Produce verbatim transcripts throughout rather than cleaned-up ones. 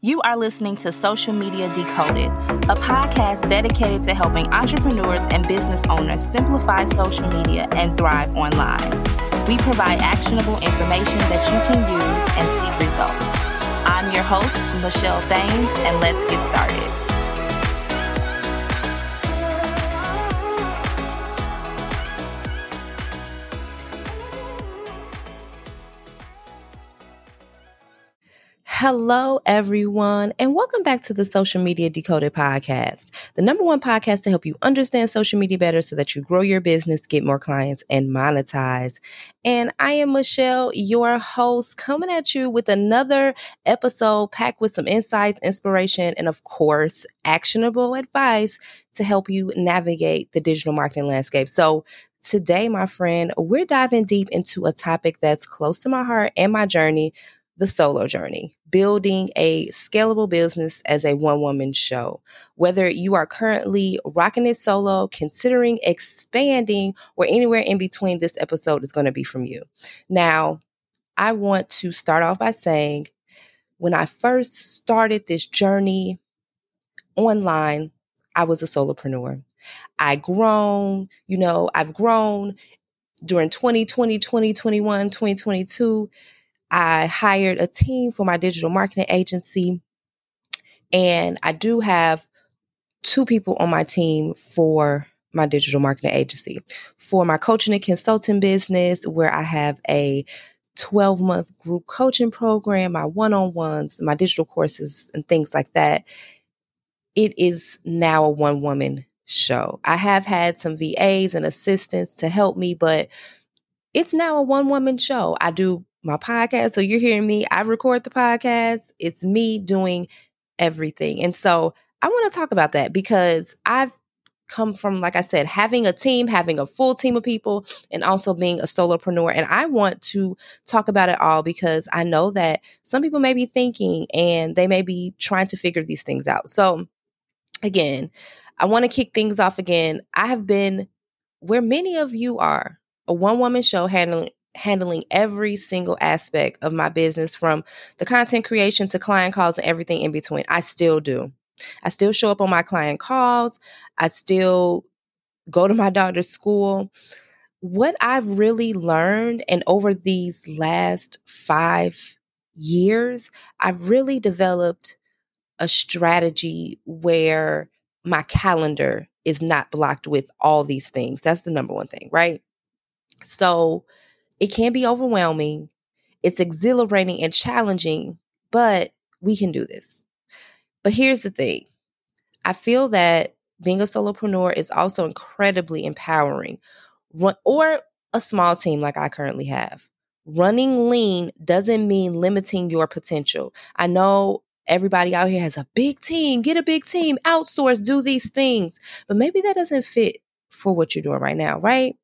You are listening to Social Media Decoded, a podcast dedicated to helping entrepreneurs and business owners simplify social media and thrive online. We provide actionable information that you can use and see results. I'm your host, Michelle Thames, and let's get started. Hello, everyone, and welcome back to the Social Media Decoded podcast, the number one podcast to help you understand social media better so that you grow your business, get more clients, and monetize. And I am Michelle, your host, coming at you with another episode packed with some insights, inspiration, and of course, actionable advice to help you navigate the digital marketing landscape. So today, my friend, we're diving deep into a topic that's close to my heart and my journey, the solo journey, building a scalable business as a one-woman show. Whether you are currently rocking it solo, considering expanding, or anywhere in between, this episode is going to be from you. Now, I want to start off by saying, when I first started this journey online, I was a solopreneur. I grown, you know, I've grown during twenty twenty, twenty twenty-one, twenty twenty-two. I hired a team for my digital marketing agency, and I do have two people on my team for my digital marketing agency. For my coaching and consulting business, where I have a twelve-month group coaching program, my one-on-ones, my digital courses, and things like that, it is now a one-woman show. I have had some V As and assistants to help me, but it's now a one-woman show. I do my podcast. So you're hearing me. I record the podcast. It's me doing everything. And so I want to talk about that because I've come from, like I said, having a team, having a full team of people, and also being a solopreneur. And I want to talk about it all because I know that some people may be thinking and they may be trying to figure these things out. So again, I want to kick things off again. I have been where many of you are, a one-woman show handling handling every single aspect of my business, from the content creation to client calls and everything in between. I still do. I still show up on my client calls. I still go to my daughter's school. What I've really learned, and over these last five years, I've really developed a strategy where my calendar is not blocked with all these things. That's the number one thing, right? So it can be overwhelming. It's exhilarating and challenging, but we can do this. But here's the thing. I feel that being a solopreneur is also incredibly empowering, Run, or a small team like I currently have. Running lean doesn't mean limiting your potential. I know everybody out here has a big team. Get a big team, outsource, do these things. But maybe that doesn't fit for what you're doing right now, right?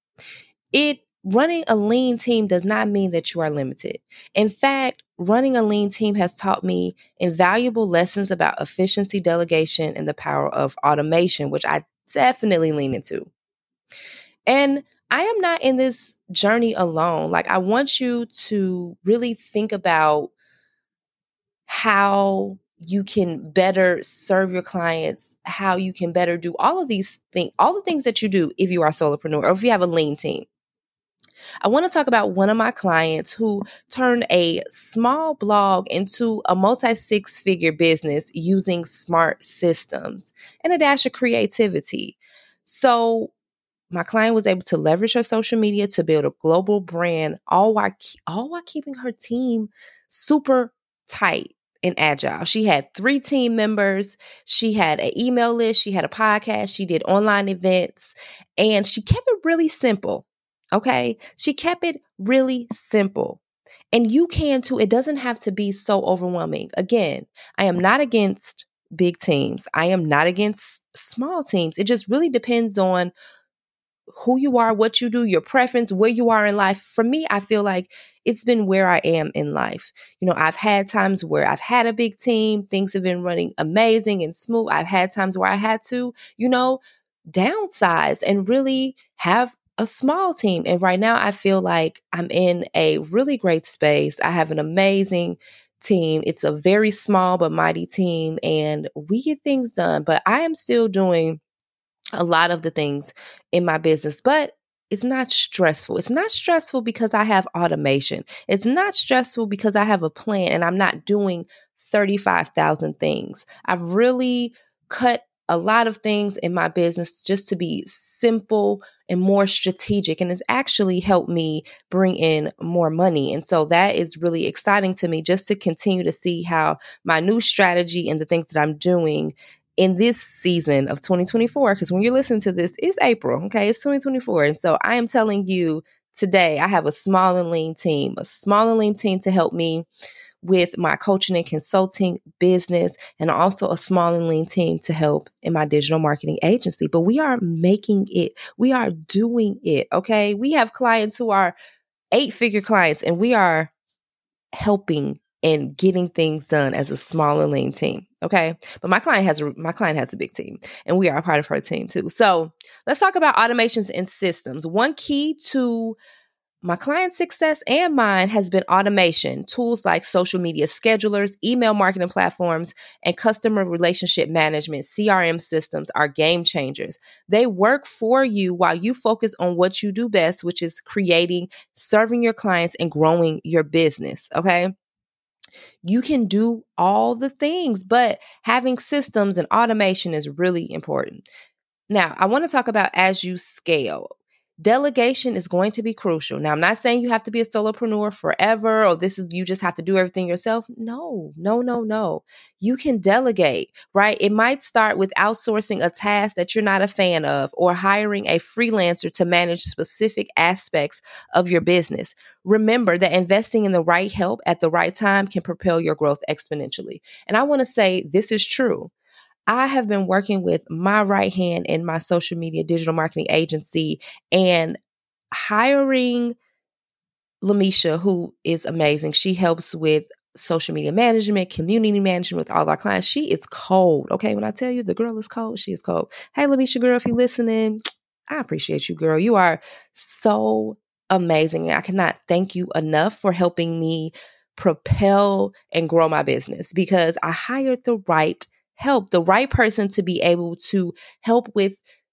It Running a lean team does not mean that you are limited. In fact, running a lean team has taught me invaluable lessons about efficiency, delegation, and the power of automation, which I definitely lean into. And I am not in this journey alone. Like, I want you to really think about how you can better serve your clients, how you can better do all of these things, all the things that you do if you are a solopreneur or if you have a lean team. I want to talk about one of my clients who turned a small blog into a multi-six-figure business using smart systems and a dash of creativity. So my client was able to leverage her social media to build a global brand, all while, all while keeping her team super tight and agile. She had three team members. She had an email list. She had a podcast. She did online events, and she kept it really simple. Okay. She kept it really simple. And you can too. It doesn't have to be so overwhelming. Again, I am not against big teams. I am not against small teams. It just really depends on who you are, what you do, your preference, where you are in life. For me, I feel like it's been where I am in life. You know, I've had times where I've had a big team. Things have been running amazing and smooth. I've had times where I had to, you know, downsize and really have a small team. And right now I feel like I'm in a really great space. I have an amazing team. It's a very small but mighty team, and we get things done. But I am still doing a lot of the things in my business, but it's not stressful. It's not stressful because I have automation. It's not stressful because I have a plan and I'm not doing thirty-five thousand things. I've really cut a lot of things in my business just to be simple and more strategic. And it's actually helped me bring in more money. And so that is really exciting to me, just to continue to see how my new strategy and the things that I'm doing in this season of twenty twenty-four, because when you're listening to this, it's April, okay? It's twenty twenty-four. And so I am telling you today, I have a small and lean team, a small and lean team to help me with my coaching and consulting business, and also a small and lean team to help in my digital marketing agency. But we are making it. We are doing it, okay? We have clients who are eight-figure clients, and we are helping and getting things done as a small and lean team. Okay. But my client has a, my client has a big team, and we are a part of her team too. So let's talk about automations and systems. One key to my client's success and mine has been automation. Tools like social media schedulers, email marketing platforms, and customer relationship management, C R M systems, are game changers. They work for you while you focus on what you do best, which is creating, serving your clients, and growing your business. Okay. You can do all the things, but having systems and automation is really important. Now, I want to talk about as you scale. Delegation is going to be crucial. Now, I'm not saying you have to be a solopreneur forever, or this is you just have to do everything yourself. No, no, no, no. You can delegate, right? It might start with outsourcing a task that you're not a fan of, or hiring a freelancer to manage specific aspects of your business. Remember that investing in the right help at the right time can propel your growth exponentially. And I want to say this is true. I have been working with my right hand in my social media digital marketing agency, and hiring Lamisha, who is amazing. She helps with social media management, community management with all our clients. She is cold. Okay. When I tell you the girl is cold, she is cold. Hey, Lamisha, girl, if you're listening, I appreciate you, girl. You are so amazing. I cannot thank you enough for helping me propel and grow my business, because I hired the right help, the right person to be able to help with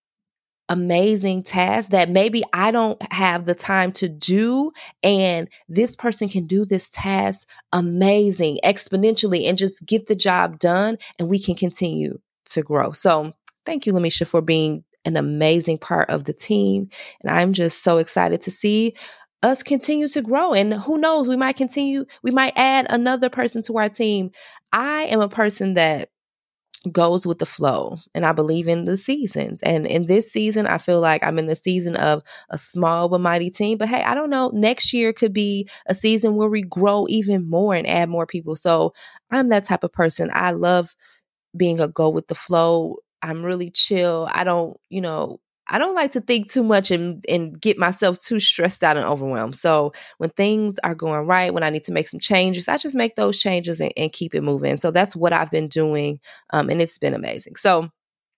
amazing tasks that maybe I don't have the time to do. And this person can do this task amazing, exponentially, and just get the job done. And we can continue to grow. So thank you, Lamisha, for being an amazing part of the team. And I'm just so excited to see us continue to grow. And who knows, we might continue, we might add another person to our team. I am a person that goes with the flow, and I believe in the seasons. And in this season, I feel like I'm in the season of a small but mighty team. But hey, I don't know, next year could be a season where we grow even more and add more people. So I'm that type of person. I love being a go with the flow. I'm really chill. I don't, you know, I don't like to think too much and, and get myself too stressed out and overwhelmed. So when things are going right, when I need to make some changes, I just make those changes and, and keep it moving. So that's what I've been doing. Um, and it's been amazing. So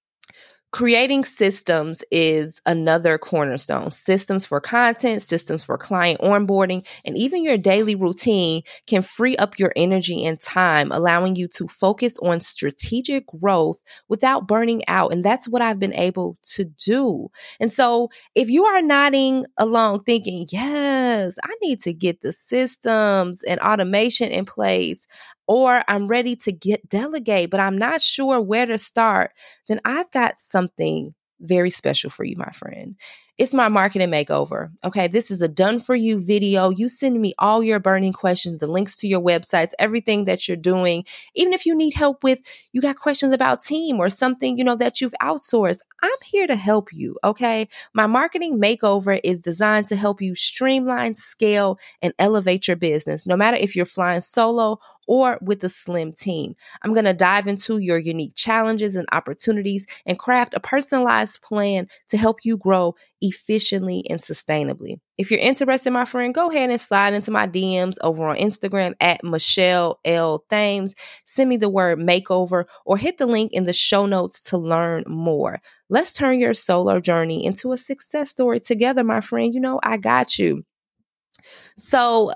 creating systems is another cornerstone. Systems for content, systems for client onboarding, and even your daily routine can free up your energy and time, allowing you to focus on strategic growth without burning out. And that's what I've been able to do. And so if you are nodding along thinking, yes, I need to get the systems and automation in place, or I'm ready to get delegate, but I'm not sure where to start, then I've got something very special for you, my friend. It's my marketing makeover. Okay, this is a done for you video. You send me all your burning questions, the links to your websites, everything that you're doing. Even if you need help with, you got questions about team or something, you know, that you've outsourced, I'm here to help you. Okay, my marketing makeover is designed to help you streamline, scale, and elevate your business, no matter if you're flying solo or with a slim team. I'm going to dive into your unique challenges and opportunities and craft a personalized plan to help you grow efficiently and sustainably. If you're interested, my friend, go ahead and slide into my D Ms over on Instagram at Michelle L. Thames. Send me the word makeover or hit the link in the show notes to learn more. Let's turn your solo journey into a success story together, my friend. You know, I got you. So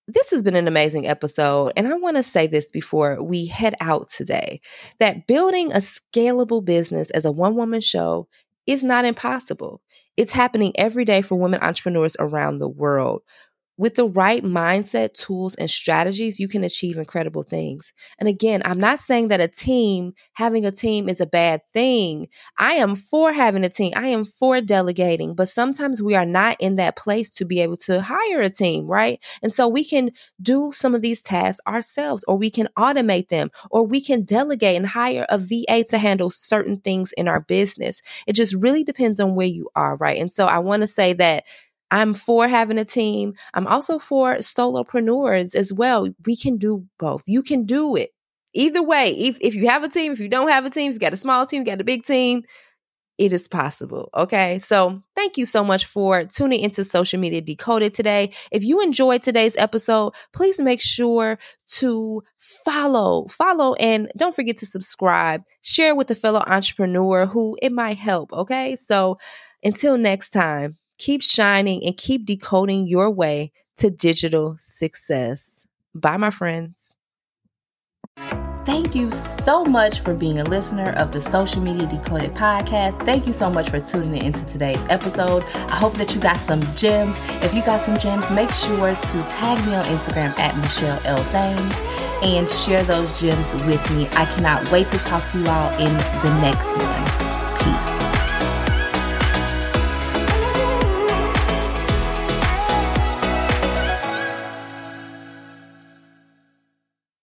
this has been an amazing episode. And I want to say this before we head out today, that building a scalable business as a one-woman show is not impossible. It's happening every day for women entrepreneurs around the world. With the right mindset, tools, and strategies, you can achieve incredible things. And again, I'm not saying that a team, having a team is a bad thing. I am for having a team. I am for delegating, but sometimes we are not in that place to be able to hire a team, right? And so we can do some of these tasks ourselves, or we can automate them, or we can delegate and hire a V A to handle certain things in our business. It just really depends on where you are, right? And so I want to say that I'm for having a team. I'm also for solopreneurs as well. We can do both. You can do it. Either way, if, if you have a team, if you don't have a team, if you got a small team, you got a big team, it is possible. Okay. So thank you so much for tuning into Social Media Decoded today. If you enjoyed today's episode, please make sure to follow, follow, and don't forget to subscribe, share with a fellow entrepreneur who it might help. Okay. So until next time, keep shining and keep decoding your way to digital success. Bye, my friends. Thank you so much for being a listener of the Social Media Decoded podcast. Thank you so much for tuning into today's episode. I hope that you got some gems. If you got some gems, make sure to tag me on Instagram at Michelle L. Thames and share those gems with me. I cannot wait to talk to you all in the next one.